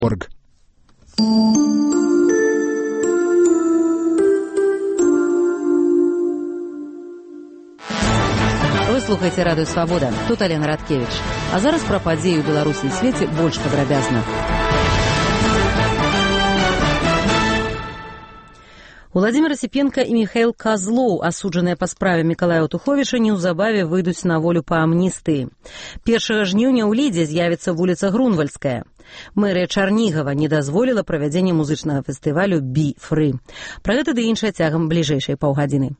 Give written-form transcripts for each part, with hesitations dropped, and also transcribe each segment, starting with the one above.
org. Вы слухаеце радыё «Свабода». Тут Алена Радкевіч. А зараз пра падзеі ў Беларусі і свеце больш падрабязна. Владимир Осипенко и Михаил Козлов, асуджаныя па справе Миколая Туховича, неўзабаве выйдуць на волю па амністыі. 1 жніўня ў Лідзе з'явіцца вуліца Грунвальская. Мэрыя Чарнігава не дазволіла правядзення музычнага фестывалю «Би-фры». Пра гэта ды іншае цягам бліжэйшай паўгадзіны.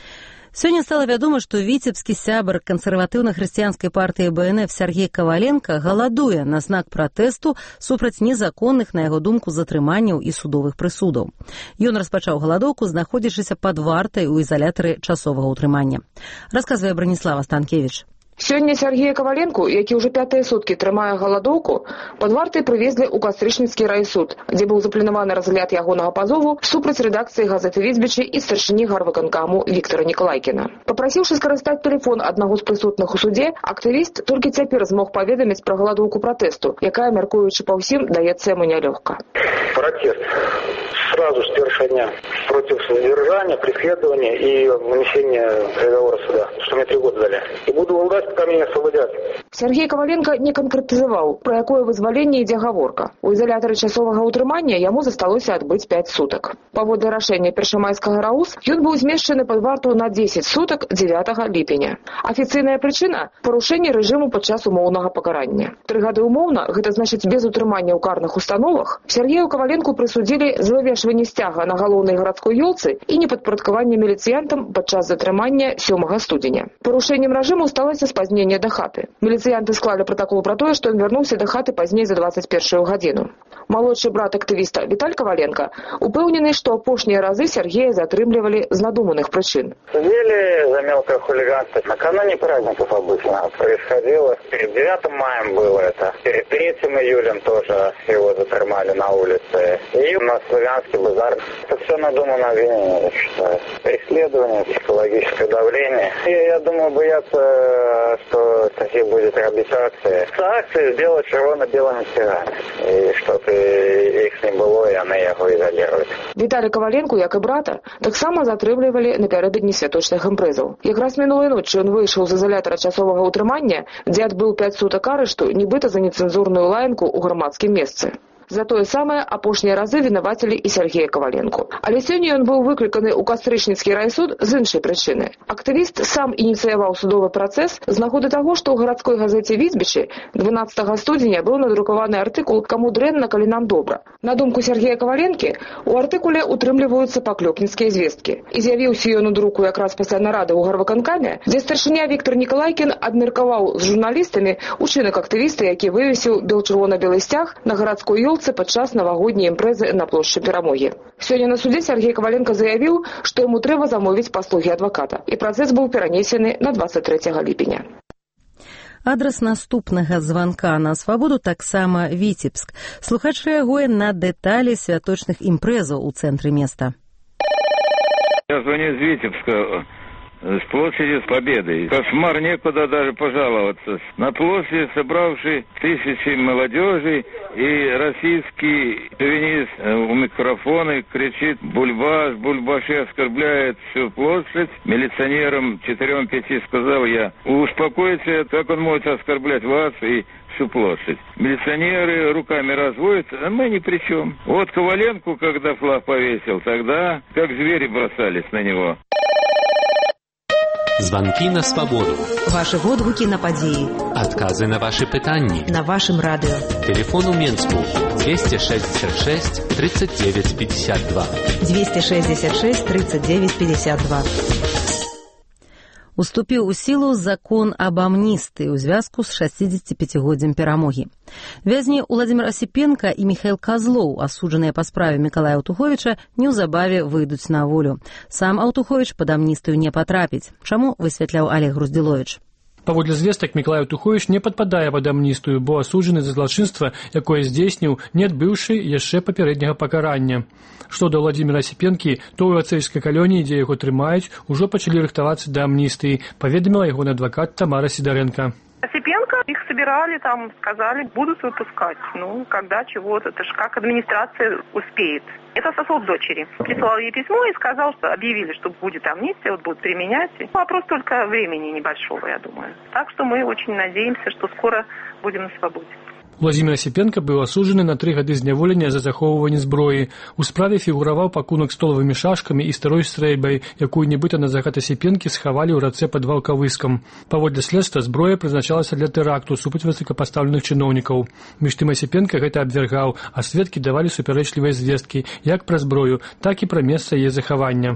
Сёння стала вядома, што віцебскі сябар кансерватыўна-хрысціянскай партыі БНФ Сергей Коваленко галадуе на знак пратэсту супраць незаконных, на яго думку, затрыманняў і судовых прысудаў. Ён распачаў галадоўку, знаходзячыся пад вартай у ізалятары часовага ўтрымання. Расказвае Браніслава Станкевіч. Сёння Сергея Коваленку, які ўжо 5-е суткі трымае галадоўку, пад вартай прывезлі ў Кастрычніцкі райсуд, дзе быў запланаваны разгляд ягонага пазову супраць рэдакцыі газеты «Візбічы» і старшыні гарвыканкаму Віктара Нікалайкіна. Папрасіўшы скарыстаць тэлефон аднаго з прысутных у суде, актывіст толькі цяпер змог паведаміць пра галадоўку пратэсту, якая, мяркуючы па ўсім, даецца яму нялёгка. Протест сразу с первого дня против задержания, преследования и вынесения приговора суда, что мне 3 года дали. И буду власть, пока меня освободят. Сергей Коваленко не канкрэтызаваў, пра якое вызваленне ідзе гаворка. У ізалятары часовага ўтрымання яму засталося адбыць 5 сутак. Паводле рашэння першамайскага РАУС ён быў змешчаны пад варту на 10 сутак 9 ліпеня. Афіцыйная прычына – парушэнне рэжыму падчас умоўнага пакарання. 3 гады умоўна, гэта значыць без утрымання ў карных установах, Сергею Коваленку прысудзілі за вывешванне сцяга на галоўнай гарадской ёлцы і непадпарадкаванне міліцыянтам падчас затрымання 7 студзеня. Парушэннем рэжыму сталася спазненне да хаты. Міліцыянты склалі пратакол пра тое, што ён вярнуўся да хаты пазней за 21 гадзіну. Малодшы брат актывіста Віталь Коваленко упэўнены, што апошнія разы Сергея затрымлівалі з надуманых прычын. Судили за мелкое хулиганство. Накануне праздников обычно происходило. Перед 9 маем было это. Перед 3 июлем тоже его затрымали на улице. И на Славянский базар. Это все надуманное обвинение, я считаю. Преследование, психологическое давление. И я думаю, боятся, что такие будет робить акции. Акции сделать червоно-белыми стягами. И чтобы іх не было, і яны яго ізаліруюць. Віталія Коваленку, як і брата, таксама затрымлівалі напярэдадні святочных імпрэзаў. Якраз мінулай ноччу ён выйшаў з ізалятара часовага ўтрымання, дзе адбыў 5 сутак арышту, нібыта за нецэнзурную лаянку ў грамадскім месцы. За тое самае апошнія разы вінавацілі і Сергея Коваленку. Але сёння ён быў выкліканы ў Кастрычніцкі райсуд з іншай прычыны. Актывіст сам ініцыяваў судовы працэс з нагоды таго, што ў гарадской газеце «Візбічы» 12 студзеня быў надрукаваны артыкул «Каму дрэнна, калі нам добра». На думку Сергея Коваленкі, у артыкуле утрымліваюцца паклёпніцкія звесткі. І з'явіўся ён у друку якраз пасля нарады ў гарвыканкаме, дзе старшыня Віктар Нікалайкін абмеркаваў з журналістамі учынак актывіста, які вывесіў бел-чырвона-белы сцяг на гарадской ёлцы падчас навагодняй імпрэзы на плошчы Перамогі. Сёння на судзе Сергей Коваленко заявіў, што яму трэба замовіць паслугі адваката, і працэс быў перанесены на 23 ліпеня. Адрас наступнага званка на свабоду таксама Віцебск. Слухач рэагуе на дэталі святочных імпрэзаў у цэнтры места. Я звоню из Витебска, с площади Победы. Кошмар, некуда даже пожаловаться. На площади собравшие тысячи молодежи, и российский шовинист у микрофона кричит «Бульбаш, бульбаши», оскорбляет всю площадь. Милиционерам 4-5 сказал я: успокойтесь, как он может оскорблять вас и всю площадь. Милиционеры руками разводят, а мы ни при чем. Вот Коваленку, когда флаг повесил, тогда как звери бросались на него. Звонки на свободу. Ваши водгуки на падзеі. Адказы на ваши пытанні. На вашым радыё. Телефон у Менску 266 39 52. 266 39 52. Уступіў у сілу закон аб амністыі ў звязку з 65-годдзям перамогі. Вязні Владимир Осипенко і Михаил Козлов, асуджаныя па справе Миколая Туховича, неўзабаве выйдуць на волю. Сам Аўтуховіч пад амністыю не патрапіць. Чаму, высвятляў Олег Груздзіловіч. Паводле звестак, Миколай Тухович не падпадае пад амністыю, бо асуджаны за злачынства, якое здзейсніў, не адбыўшы яшчэ папярэдняга пакарання. Што да Владимира Осипенкі, то ў ацэйскай калоніі, дзе яго трымаюць, ужо пачалі рыхтавацца да амністыі, паведаміла ягоны адвакат Тамара Сідарэнка. Осипенко, их собирали, там сказали, будут выпускать. Ну, когда чего-то, это же как администрация успеет. Это сосуд дочери. Прислал ей письмо и сказал, что объявили, что будет амнистия, вот будут применять. Вопрос только времени небольшого, я думаю. Так что мы очень надеемся, что скоро будем на свободе. Владзімір Асіпенка быў асуджаны на 3 гады зняволення за захоўванне зброі. У справе фігураваў пакунак столавымі шашкамі і старой стрэльбай, якую нібыта на загад Асіпенкі схавалі ў рацэ пад Ваўкавыскам. Паводле следства зброя прызначалася для тэракту супраць высокапастаўленых чыноўнікаў. Між тым Асіпенка гэта абвяргаў, а сведкі давалі супярэчлівыя звесткі як пра зброю, так і пра месца яе захавання.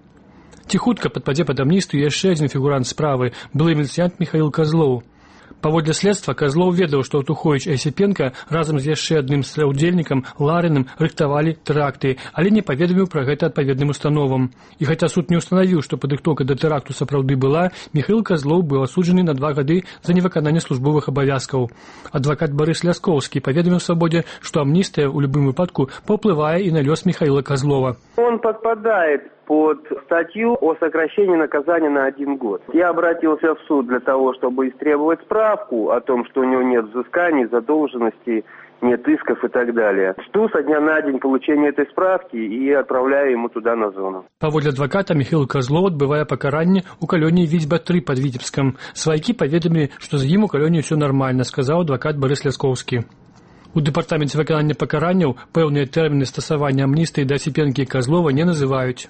Ці хутка падпадзе пад амністыю яшчэ адзін фігурант справы, былы міліцыянт Міхаіл Казлоў. Паводле следства Казлоў ведаў, што Аўтуховіч і Асіпенка разам з яшчэ адным саўдзельнікам Ларыным рыхтавалі тэракты, але не паведаміў пра гэта адпаведным установам. І хаця суд не ўстанавіў, што падрыхтоўка да тэракту сапраўды была, Міхаіл Казлоў быў асуджаны на 2 гады за невыкананне службовых абавязкаў. Адвакат Барыс Ляскоўскі паведаміў свабодзе, што амністыя ў любым выпадку паўплывае і на лёс Міхаіла Казлова. Он подпадает под статью о сокращении наказания на 1 год. Я обратился в суд для того, чтобы истребовать справку о том, что у него нет взысканий, задолженностей, нет исков и так далее. Жду со дня на день получения этой справки и отправляю ему туда на зону. Паводле адваката Міхаіл Казлоў адбывае пакаранне ў калоніі Віцьба-3 пад Віцебскам. Сваякі паведамілі, што з ім у калоніі ўсё нармальна, сказаў адвакат Барыс Ляскоўскі. У дэпартаменце выканання пакаранняў пэўныя тэрміны стасавання амністыі да Асіпенкі і Казлова не называюць.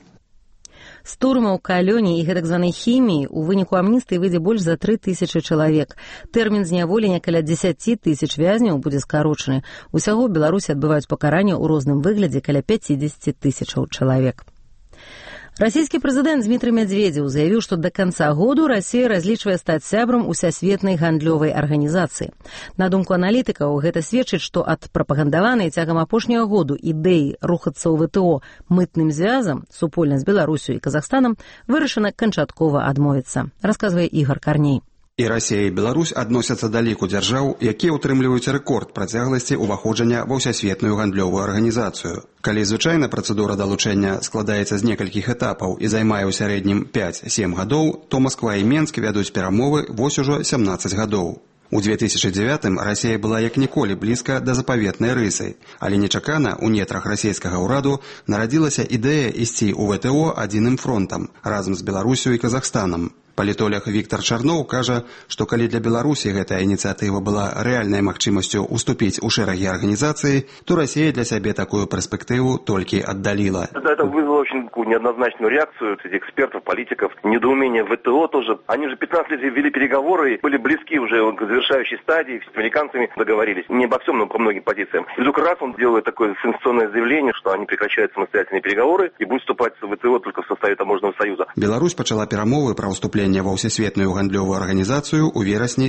З турмаў, калоній і гэтак званай хіміі у выніку амністыі выйдзе больш за 3000 чалавек. Тэрмін зняволення каля 10 000 вязняў будзе скарочаны. Усяго ў Беларусі адбываюць пакаранне ў розным выглядзе каля 50 000 чалавек. Расійскі прэзідэнт Дмітрый Медведзеў заявіў, што да канца году Расія разлічвае стаць сябрам усесветнай гандлёвай арганізацыі. На думку аналітыкаў, гэта сведчыць, што ад прапагандаванай цягам апошняга году ідэі рухацца ў ВТО мытным звязам супольна з Беларусю і Казахстанам вырашана канчаткова адмовіцца, расказвае Ігор Карней. І Расія і Беларусь адносяцца да ліку дзяржаў, якія ўтрымліваюць рэкорд працягласці ўваходжання ва ўсесветную гандлёвую арганізацыю. Калі звычайна працэдура далучэння складаецца з некалькіх этапаў і займае ў сярэднім 5-7 гадоў, то Масква і Менск вядуць перамовы вось ужо 17 гадоў. У 2009-м Расія была як ніколі блізка да запаветнай рысы, але нечакана ў нетрах расійскага ўраду нарадзілася ідэя ісці ў ВТО адзіным фронтам разам з Беларусю і Казахстанам. Палітолог Віктор Чарноў кажа, што калі для Беларусі гэтая ініцыятыва была рэальнай магчымасцю уступіць у шэрагі арганізацыі, то Расія для сябе такую перспектыву толькі аддаліла. Это вызвало очень неоднозначную реакцию среди экспертов, политиков, недоумение ВТО тоже. Они же 15 лет вели переговоры, были близки уже к завершающей стадии, с американцами договорились. Не обо всем, но по многим позициям. И вдруг раз он делает такое сенсационное заявление, что они прекращают самостоятельные переговоры и будут вступать в ВТО только в составе таможенного союза. Беларусь пачала перамовы пра ўступленне ва ўсесветную гандлёвую арганізацыю ў верасні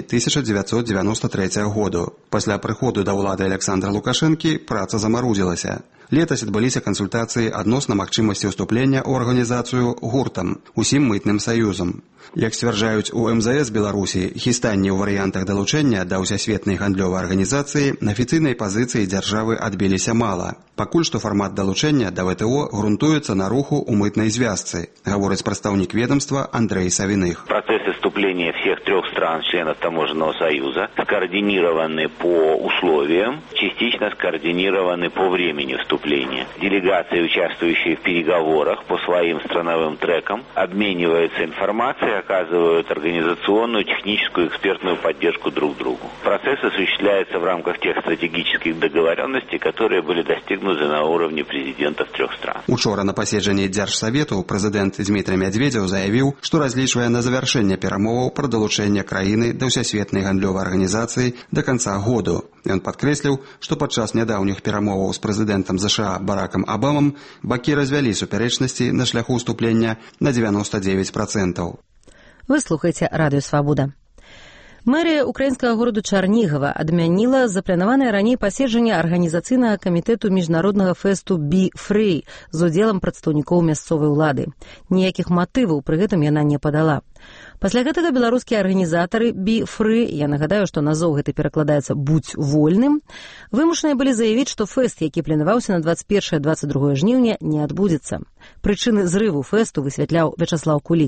1993 году. Пасля прыходу да ўлады Александра Лукашэнкі праца замарудзілася. Летась адбыліся кансультацыі адносна магчымасці ўступлення ў арганізацыю гуртам, усім мытным саюзам. Як сцвярджаюць у МЗС Беларусі, хістанні ў варыянтах далучэння да ўсесветнай гандлёвай арганізацыі на афіцыйнай пазіцыі дзяржавы адбіліся мала. Пакуль што фармат далучэння да ВТО грунтуецца на руху ў мытнай звязцы, гаворыць прадстаўнік ведомства Андрей Савиных. Процессы вступления всех 3 стран, членов Таможенного союза, скоординированы по условиям, частично скоординированы по времени вступления. Делегации, участвующие в переговорах по своим страновым трекам, обмениваются информацией, оказывают организационную, техническую, экспертную поддержку друг другу. Процесс осуществляется в рамках тех стратегических договоренностей, которые были достигнуты на уровне президентов 3 стран. Учора на паседжанні Дзяржсавету прэзідэнт Дмітрый Медведзеў заявіў, што разлічвае на завяршэнне перамоваў пра далучэнне краіны да ўсесветнай гандлёвай арганізацыі да канца году. Ён падкрэсліў, што падчас нядаўніх перамоваў з прэзідэнтам США Баракам Абамам бакі развялі супярэчнасці на шляху ўступлення на 99%. Вы слухаеце Радыё Свабода. Мэрія украінскага гораду Чарнігава адмяніла запланаванае раней паседжанне арганізацыйнага камітэту міжнароднага фэсту «Be Free» з удзелам прадстаўнікоў мясцовай улады. Ніякіх матываў пры гэтым яна не падала. Пасля гэтага беларускія арганізатары «Be Free», я нагадаю, што назоў гэта перакладаецца «Будь вольным», вымушаныя былі заявіць, што фэст, які планаваўся на 21-22 жніўня, не адбудзецца. Прычыны зрыву фэсту высвятляў Вячаслаў Кулік.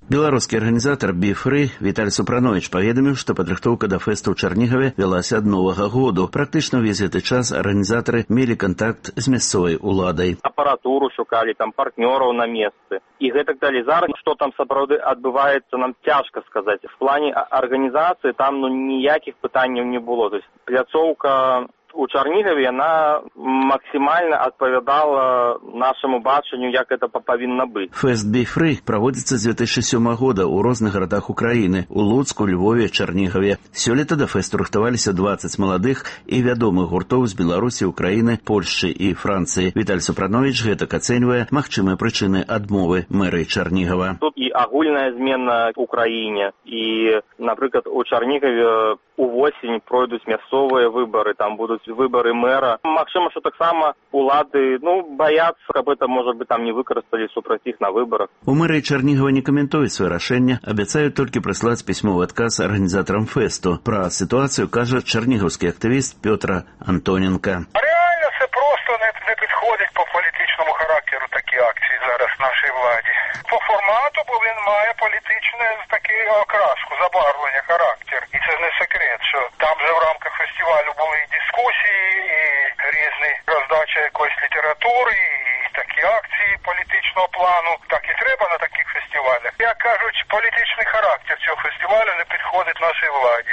Беларускі арганізатар Be-Free Віталь Супранович паведаміў, што падрыхтоўка да фэсту ў Чарнігаве вялася ад Новага году. Практычна ўвесь гэты час арганізатары мелі кантакт з мясцовай уладай. Апаратуру шукалі, там партнёраў на месцы. І гэтак далей. Зараз, што там сапраўды адбываецца, нам цяжка сказаць. В плане арганізацыі там ніякіх пытанняў не было. То есть пляцоўка у Чарнігаве, яна максімальна адпавядала нашаму бачанню, як гэта павінна быць. Фэст Be-Free праводзіцца з 2007 года ў розных гарадах Украіны, у Луцку, Львове, Чарнігове. Сёлета да фэсту рыхтаваліся 20 маладых і вядомых гуртоў з Беларусі, Украіны, Польшчы і Францыі. Віталь Супранович гэтак ацэньвае магчымыя прычыны адмовы мэрыі Чарнігава. Тут і агульная змена ў краіне, і, напрыклад, у Чарнігаве увосень пройдуць мясцовыя выбары, там будуць выборы мэра. Магчыма, што таксама улады, баяцца, каб это, можа быць, там не выкарысталі супраць іх на выбарах. У мэрыі Чарнігава не каментуюць свае рашэнне, абяцаюць толькі прыслаць пісьмовы адказ арганізатарам фэсту. Пра сітуацыю кажа чарнігаўскі актывіст Пётр Антоненко. Реально це просто не підходить по політичному характеру такі акції зараз нашій владі. По формату, бо він має політичне таке окраску, забарвлення, характер. І це не секрет, що там же в рамках фестивалю були і дискусії, і різні роздача якоїсь літератури, і такі акції політичного плану. Так і треба на таких фестивалях. Як кажуть, політичний характер цього фестивалю не підходить нашій владі.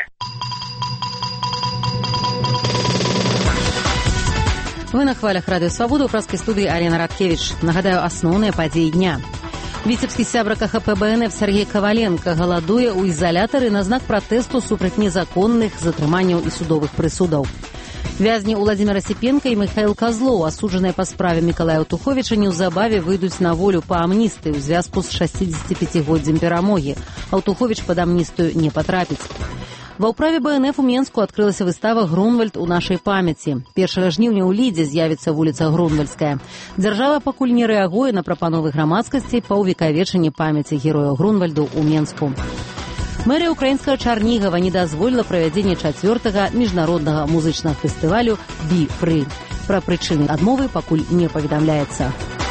Вы на хвалях Радыё Свабода, ў пражскай студыі Алена Радкевіч. Нагадаю, асноўныя падзеі дня. Віцебскі сябра КХП БНФ Сергей Коваленко галадуе ў ізалятары на знак пратэсту супраць незаконных затрыманняў і судовых прысудаў. Вязні Уладзімір Асіпенка і Міхаіл Казлоў, асуджаныя па справе Мікалая Туховіча, неўзабаве выйдуць на волю па амністыі ў звязку з 65-годдзям перамогі, а Туховіч пад амністыю не патрапіць. Ва ўправе БНФ у Менску адкрылася выстава «Грунвальд у нашай памяці». 1 жніўня ў Лідзе з'явіцца вуліца Грунвальдская. Дзяржава пакуль не рэагуе на прапановы грамадскасці па ўвекавечанні памяці герояў Грунвальду ў Менску. Мэрыя украінскага Чарнігава не дазволіла правядзенне 4-го міжнароднага музычнага фестывалю Be-Free. Пра прычыны адмовы пакуль не паведамляецца.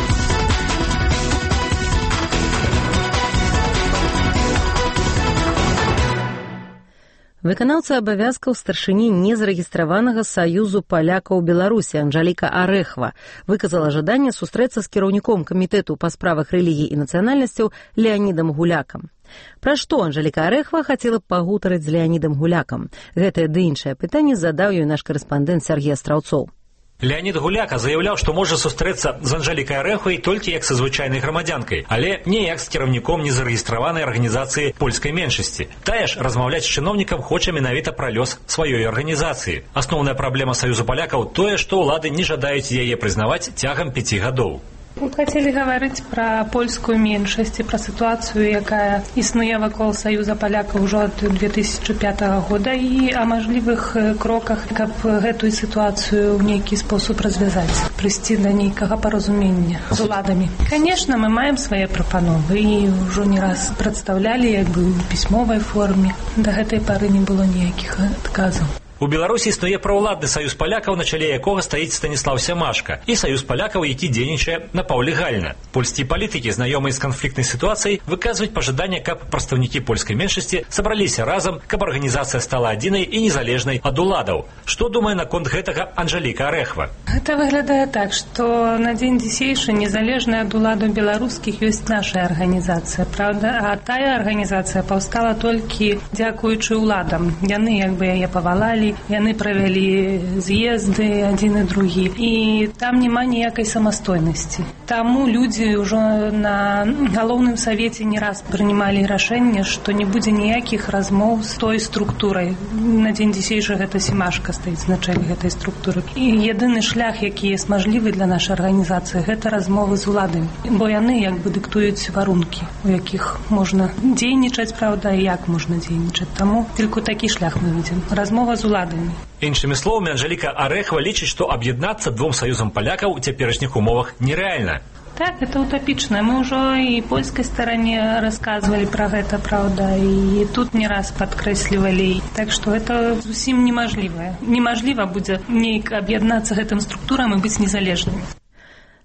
Выканаўца абавязкаў старшыні незарэгістраванага Саюзу палякаў Беларусі Анжаліка Арэхва выказала жаданне сустрэцца з кіраўніком камітэту па справах рэлігій і нацыянальнасцяў Леанідам Гулякам. Пра што Анжаліка Арэхва хацела б пагутарыць з Леанідам Гулякам? Гэтае ды іншае пытанне задаў ёй наш карэспандэнт Сергей Астраўцоў. Леанід Гуляка заяўляў, што можа сустрэцца з Анжалікай Арэхвай толькі як са звычайнай грамадзянкай, але не як з кіраўніком незарэгістраванай арганізацыі польскай меншасці. Тая ж размаўляць з чыноўнікам хоча менавіта пра лёс сваёй арганізацыі. Асноўная праблема Саюзу палякаў тое, што ўлады не жадаюць яе прызнаваць цягам 5 гадоў. Хотели говорить про польскую меньшость и про ситуацию, якая існуе вакол Союза полякаў ужо ад 2005 года и о можливых кроках, каб гэтую ситуацию в нейкі способ развязать, прыйсці до нейкага паразумення з уладами. Конечно, мы маем свои прапановы и уже не раз представляли, як бы в письмовой форме. До гэтай пары не было ніякіх адказаў. У Беларусі існуе праўладны саюз палякаў, на чале якога стаіць Станіслаў Сямашка, і саюз палякаў, які дзейнічае напаўлегальна. Польскія палітыкі, знаёмыя з канфліктнай сітуацыяй, выказваюць пажаданне, каб прадстаўнікі польскай меншасці сабраліся разам, каб арганізацыя стала адзінай і незалежнай ад уладаў. Што думае наконт гэтага Анжаліка Арэхва? Гэта выглядае так, што на дзень дзейшы незалежная ад уладаў беларускіх ёсць наша арганізацыя, правда? А тая арганізацыя паўстала толькі дзякуючы уладам. Яны як бы яе павалалі, яны правялі з'езды адзін і другі, і там няма ніякай самастойнасці. Таму людзі ўжо на галоўным савеце не раз прынималі рашэнне, што не будзе ніякіх размоў з той структурай. На дзень дзейшы гэта Сямашка стаіць на чале гэтай структуры. І єдины шлях, які є можливий для нашай арганізацыі, гэта размовы з уладамі, бо яны як бы дыктуюць варункі, у якіх можна дзейнічаць, правда, і як можна дзейнічаць. Таму толькі такі шлях мы видим. Размова з уладамі. Іншымі словамі, Анжаліка Арэхва лічыць, што аб'яднацца двум саюзам палякаў у цяперашніх умовах нерэальна. Так, это утопічна. Мы ўжо і польскай старане рассказывали про гэта, правда, і тут не раз падкрэслівалі. Так што это зусім немажлівае. Немажліва будзе нейк аб'яднацца гэтым структурам і быць незалежным.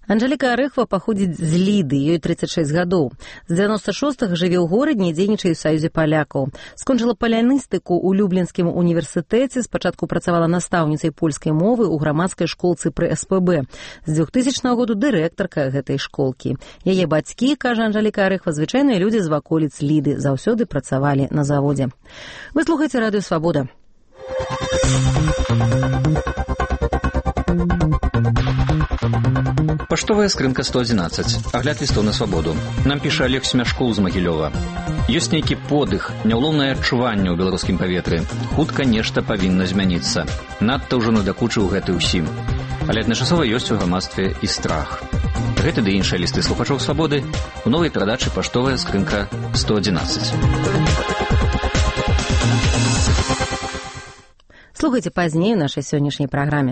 Анжеліка Арэхва паходзіць з Ліды, ёй 36 гадоў. З 96-га жыве ў горадзе і дзейнічае ў Саюзе палякаў. Скончыла паляністыку ў Люблінскім універсітэце, спачатку працавала настаўніцай польскай мовы ў грамадскай школцы пры СПБ. З 2000 году дырэктарка гэтай школкі. Яе бацькі, кажа Анжеліка Арэхва, звычайныя людзі з ваколіц Ліды, заўсёды працавалі на заводзе. Вы слухаеце радыё Свабода. Паштовая скрынка 111. Агляд лістоў на свабоду. Нам піша Олег Смяшкоў з Магілёва. Ёсць нейкі подых, няўлоўнае адчуванне ў беларускім паветры. Хутка нешта павінна змяніцца. Надта ўжо надакучыў гэты ўсім. Але адначасова ёсць у грамадстве і страх. Гэты ды іншыя лісты слухачоў свабоды у новай перадачы «Паштовая скрынка 111». Слухайце пазней у нашай сённяшняй праграме.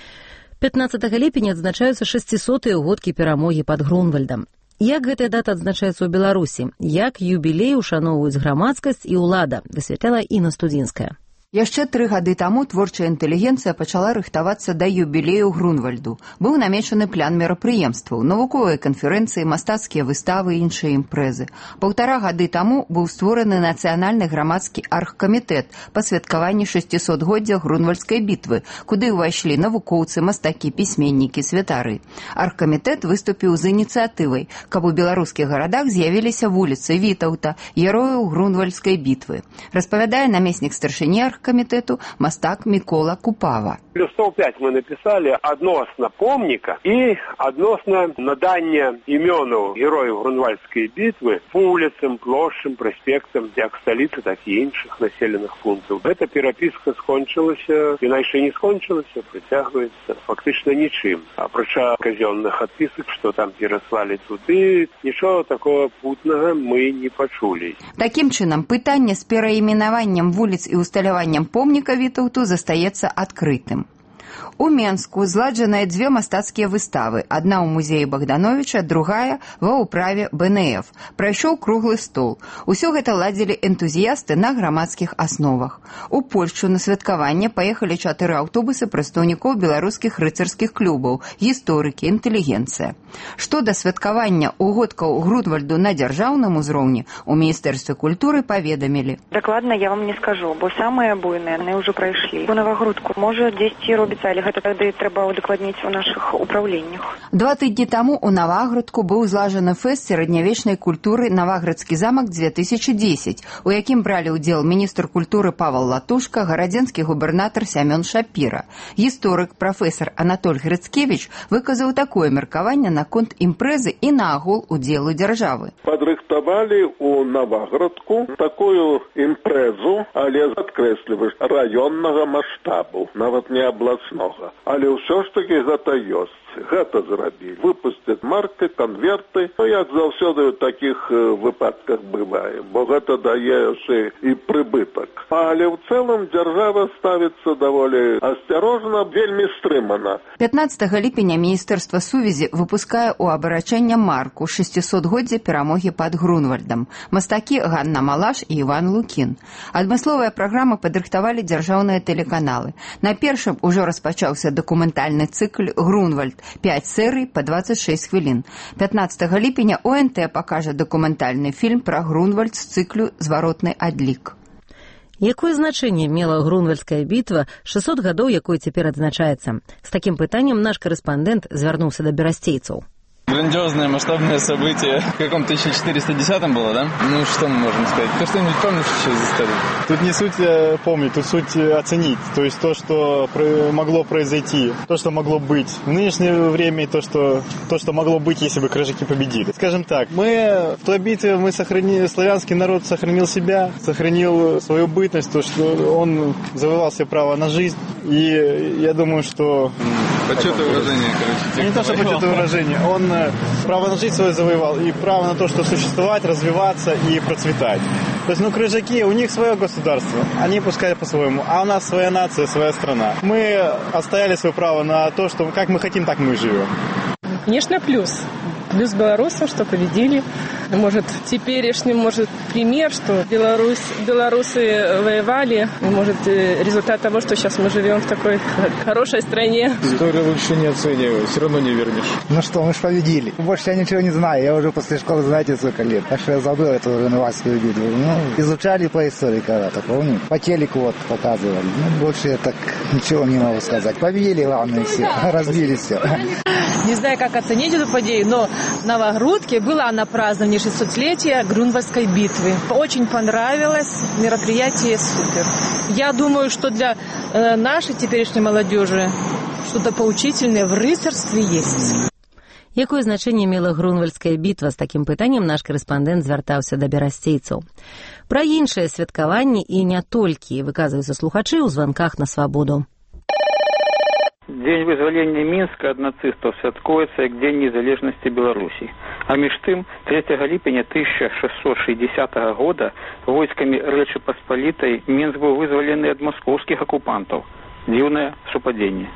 15 ліпеня адзначаюцца 600-тыя ўгодкі перамогі пад Грунвальдам. Як гэтая дата адзначаецца ў Беларусі? Як юбілей ушаноўваюць грамадскасць і ўлада? Высвятляла Інна Студзінская. Яшчэ 3 гады таму творчая інтэлігенцыя пачала рыхтавацца да юбілею Грунвальду. Быў намечаны план мерапрыемстваў, навуковыя канферэнцыі, мастацкія выставы і іншыя імпрэзы. 1,5 гады таму быў створаны нацыянальны грамадскі аргкамітэт па святкаванні 600годдзя Грунвальдскай бітвы, куды ўвайшлі навукоўцы, мастакі, пісьменнікі, святары. Аргкамітэт выступіў з ініцыятывай, каб у беларускіх гарадах з'явіліся вуліцы Вітаўта, герояў Грунвальдскай бітвы. Распавядае намеснік старшыні комитету мастак Микола Купава. Листов 5 мы написали односно помника и односно надание имену героев Грунвальдской битвы по улицам, площадям, проспектам, як столицы, так и інших населенных пунктов. Эта переписка скончилася, иначе не скончилась, притягивается фактично ничем. Апрача казенных отписок, что там переслали туды, ничего такого путного мы не почули. Таким чином, пытанне с пераименованием улиц и усталяванием помніка Вітаўту застаецца адкрытым. У Менску зладжаныя 2 мастацкія выставы. Адна ў музеі Богдановича, другая ва ўправе БНФ. Прайшоў круглы стол. Усё гэта ладзілі энтузіясты на грамадскіх асновах. У Польшчу на святкаванне паехалі 4 аўтобусы прадстаўнікоў беларускіх рыцарскіх клубаў, гісторыкі, інтэлігенцыя. Што да святкавання угодкаў Грунвальду на дзяржаўным узроўні, у Міністэрстве культуры паведамілі. Дакладна я вам не скажу, бо самыя буйныя яны ўжо прайшлі. У Навагрудку можа дзесьці робіцца, але гэта тады трэба удакладніць у нашых управленнях. 2 тыдні таму у Наваградку быў злажаны фэст сярэднявечнай культуры «Наваградскі замак 2010», у якім бралі ўдзел міністр культуры Павел Латушка, гарадзенскі губернатар Сямён Шапіра. Гісторык прафесар Анатоль Грыцкевіч выказаў такое меркаванне наконт імпрэзы і наогул удзелу дзяржавы. Падрыхтавалі у Наваградку такую імпрэзу, але падкрэсліваеш, раённага маштабу, нават не областного. Але ўсё ж таки гэта ёсць. Гэта зрабілі. Выпусцяць маркі, канверты. Як заўсёды ў такіх выпадках бывае, бо гэта дае яшчэ і прыбытак. Але ў цэлым дзяржава ставіцца даволі асцярожна, вельмі стрымана. 15 ліпеня Міністэрства сувязі выпускае ў абарачэнне марку 600годдзя перамогі пад Грунвальдам. Мастакі Ганна Малаш і Іван Лукін. Адмысловыя праграмы падрыхтавалі дзяржаўныя тэлеканалы. На першым ужо распачаўся дакументальны цыкл «Грунвальд». 5 серый по 26 хвілін. 15 ліпеня ОНТ пакажа дакументальны фільм пра Грунвальд з цыклю «Зваротны адлік». Якое значэнне мела Грунвальдская бітва 600 гадоў, якой цяпер адзначаецца? З такім пытаннем наш карэспандэнт звярнуўся да берасцейцаў. Грандиозное масштабное событие. В каком 1410-м было, да? Ну, что мы можем сказать? Ты что-нибудь помнишь еще из истории? Тут не суть помнить, тут суть оценить. То есть то, что могло произойти, то, что могло быть. В нынешнее время то, что могло быть, если бы крыжаки победили. Скажем так, в той битве славянский народ сохранил себя, сохранил свою бытность, то, что он завоевал себе право на жизнь. И я думаю, что... Почет и уважение, короче. Не то, что почет и уважение. Он право на жизнь свое завоевал и право на то, что существовать, развиваться и процветать. То есть, крыжаки, у них свое государство, они пускай по-своему, а у нас своя нация, своя страна. Мы отстояли свое право на то, что как мы хотим, так мы и живем. Конечно, плюс. Плюс белорусам, что победили. Может, теперешний, может, пример, что белорусы воевали. И, может, результат того, что сейчас мы живем в такой хорошей стране. Историю лучше не оценивать, все равно не вернешь. Ну что, мы же победили. Больше я ничего не знаю. Я уже после школы, знаете, сколько лет. Так что я забыл эту Волноваськую битву. Изучали по истории когда-то, помню. По телеку вот показывали. Больше я так ничего не могу сказать. Победили, главное, все. Разбили все. Не знаю, как оценить эту подею, но в Новогрудке была на праздновании 600-летия Грунвальдской битвы. Очень понравилось. Мероприятие супер. Я думаю, что для нашей теперешней молодежи что-то поучительное в рыцарстве есть. Якое значэнне мела Грунвальдская бітва? З такім пытаннем наш карэспандэнт звяртаўся да берасцейцаў. Пра іншыя святкаванні і не толькі выказваюцца слухачы ў званках на свабоду. Дзень вызвалення Мінска ад нацыстаў святкуецца як Дзень незалежнасці Беларусі. А між тым, 3 ліпеня 1660 года войскамі Рэчы Паспалітай Мінск быў вызвалены ад маскоўскіх акупантаў. Дзіўнае супадзенне.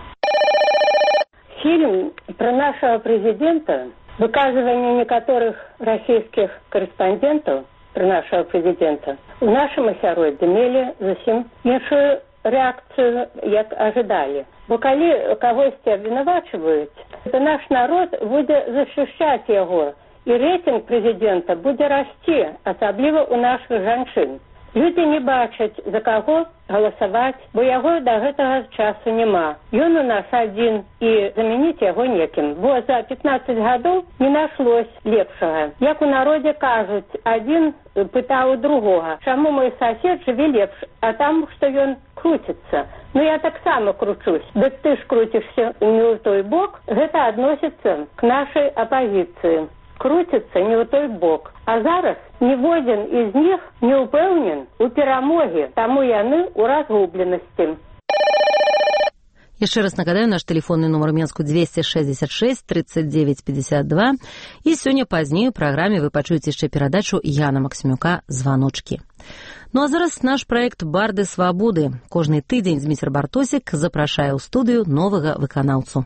Фильм про нашего президента, выказывание некоторых российских корреспондентов про нашего президента, в нашем асяроддзі мелі зусім іншую реакцию, як ожидали. Бо калі кагосьці абвінавачваюць, то наш народ будзе защищать его, и рейтинг президента будзе расці, асабліва у наших жанчын. Люди не бачаць, за каго галасаваць, бо яго да гэтага часу няма. Ён у нас адзін, і замяніць яго некім. Бо за 15 гадоў не нашлось лепшага. Як у народзе кажуць, адзін пытаў у другога, чаму мой сосед жыве лепш, а там, што ён круціцца. Ну, я таксама кручусь. Дык ты ж круцішся не ў той бок, гэта адносіцца к нашай апазіцыі. Круціцца не ў той бок. А зараз ніводзін з них не ўпэўнен у перамогі, таму яны ў разгубленасці. Яшчэ раз нагадаю, наш тэлефонны нумар Менску 266 39 52. І сёння пазней у праграме вы пачуеце яшчэ перадачу Яна Максімюка «Званочкі». Ну а зараз наш праект «Барды свабоды». Кожны тыдзень Зміцер Бартосік запрашае ў студыю новага выканаўцу.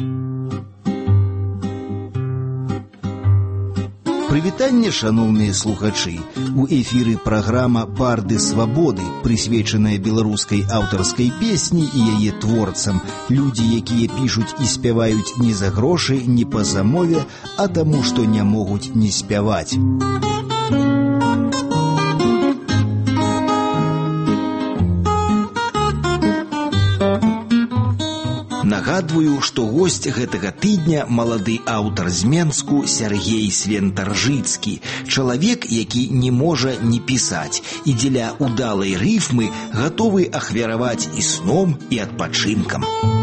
Прывітанне, шаноўныя слухачы. У эфіры праграма «Барды свабоды», прысвечаная беларускай аўтарскай песні і яе творцам. Людзі, якія пішуць і спяваюць не за грошы, не па замове, а таму, што не могуць не спяваць. Нагадваю, што госць гэтага тыдня малады аўтар з Менску Сяргей Свентаржыцкі, чалавек, які не можа не пісаць і дзеля удалай рыфмы гатовы ахвяраваць і сном, і адпачынкам.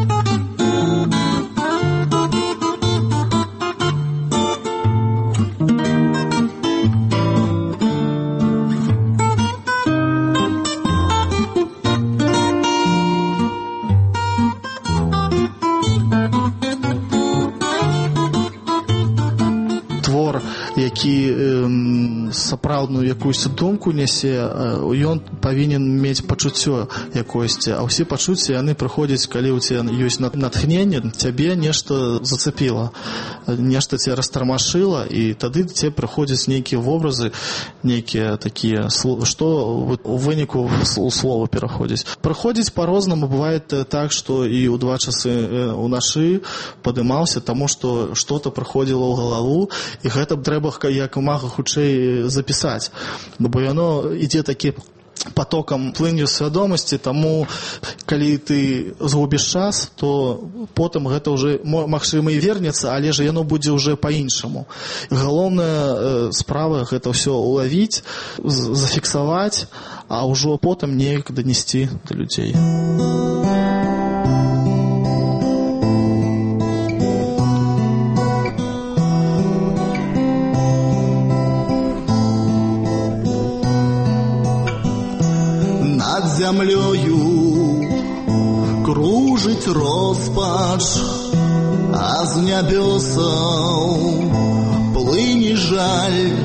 Які сапраўдную якуюсь думку нясе, ён павінен мець пачуццё якосьці, а ўсе пачуцці яны прыходзяць, калі ў цябе ёсць натхненне, цябе нешта зацепіла, нешта цябе растармашыла, і тады цябе прыходзяць нейкія вобразы, нейкія такія, што у выніку у слова пераходзіць. Прыходзіць па-рознаму, бывае так, што і ў 2 часы ўначы падымаўся, таму што што-то прыходзіла ў галаву, і гэта трэба як мага хутчэй запісаць, бо яно ідзе такі потокам, плынню свядомасці, таму калі ты згубіш час, то потым гэта ўжо магчыма і вернецца, але ж яно будзе ўжо па-іншаму. Галоўная справа гэта ўсё улавіць, зафіксаваць, а ўжо потым неяк данесці да людзей. Зямлёю кружыць роспач, а з нябёсаў плыне жаль.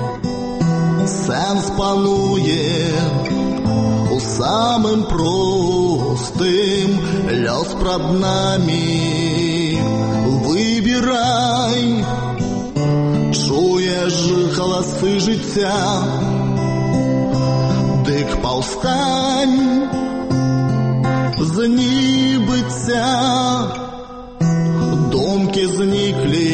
Сэнс пануе у самым простым, лёс прад намі выбірай. жыцця. Дык паўстань з небыцця, думкі зніклі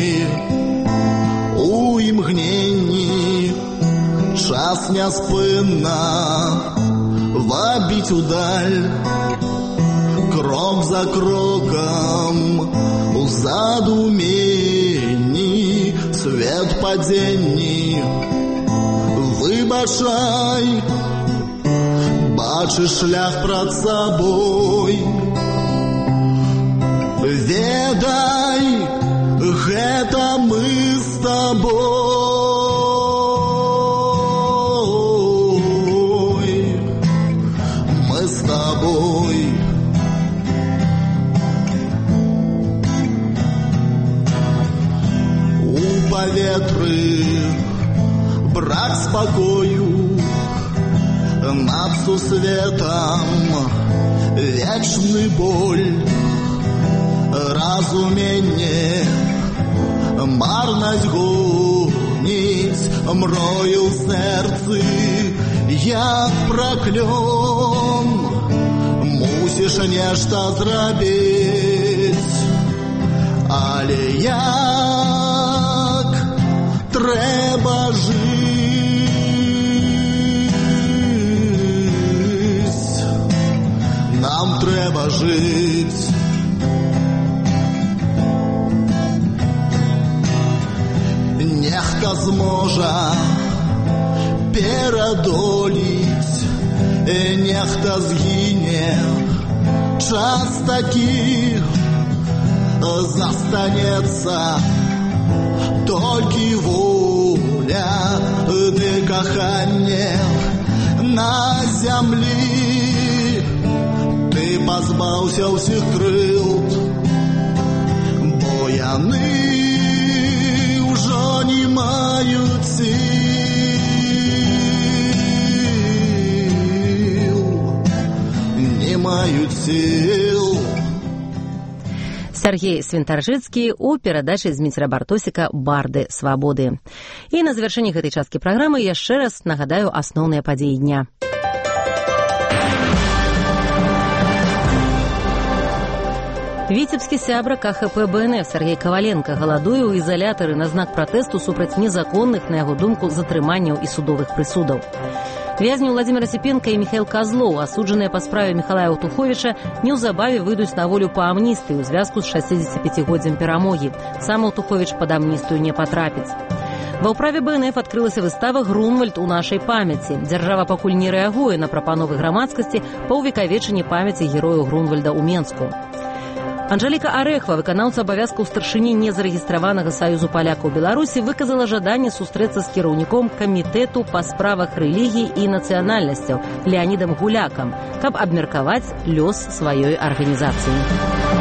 у імгненні, час няспынна вабіць удаль, крок за кроком у задуменні, свет падзенні. Выбачай, бачыш шлях пред сабой, ведай, гэта мы з табой, мы з табой. У паветры брак спакою, над сусветам вечны боль, разуменне марнасць гоніць, мрою ў сэрцы як праклён. Мусіш нешта зрабіць, але як трэба жыць, нам трэба жыць. Нехта зможа перадолець, нехта згіне, час такі застанецца толькі воля ды каханне на зямлі. Ты пазбаўся ўсіх крыўд, бо яны ўжо не маюць сіл, не маюць сіл. Сергей Свинтаржицкий у перадачы Зміцера Бартосіка «Барды свабоды». І на завяршэнні гэтай часткі праграмы яшчэ раз нагадаю асноўныя падзеі дня. Віцебскі сябра КХП БНФ Сергей Коваленко галадуе ў ізалятары на знак пратэсту супраць незаконных, на яго думку, затрыманняў і судовых прысудаў. Вязні Владимир Осипенко и Михаил Козлов, осудженные по справе Миколая Утуховича, неўзабаве выйдуць на волю по амністыі ў звязку з 65-годдзям перамогі. Сам Утухович под амністыю не потрапіць. Ва ўправе БНФ адкрылася выстава «Грунвальд у нашай памяці». Дзяржава пакуль не рэагуе на прапановы грамадскасці па ўвекавечанні памяці герою Грунвальда ў Менску. Анжеліка Арэхва, выканаўца абавязкаў старшыні незарэгістраванага Саюзу палякаў Беларусі, выказала жаданне сустрэцца з кіраўніком камітэту па справах рэлігій і нацыянальнасцяў Леанідам Гулякам, каб абмеркаваць лёс сваёй арганізацыі.